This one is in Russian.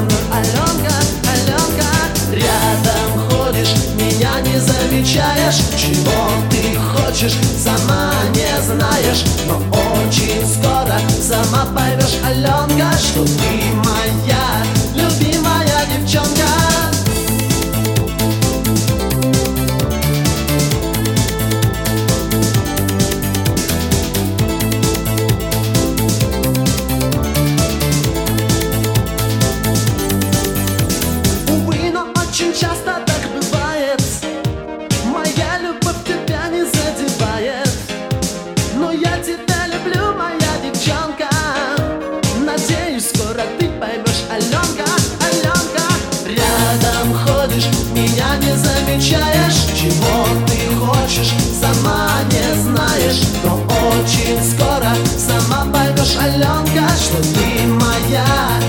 мной, Аленка, Аленка. Рядом ходишь, меня не замечаешь. Чего ты хочешь, сама не знаешь. Но очень скоро сама поймешь, Аленка, что ты моя любимая девчонка. Очень часто так бывает, моя любовь тебя не задевает. Но я тебя люблю, моя девчонка. Надеюсь, скоро ты поймешь, Аленка, Аленка. Рядом ходишь, меня не замечаешь. Чего ты хочешь, сама не знаешь. Но очень скоро сама поймешь, Аленка, что ты моя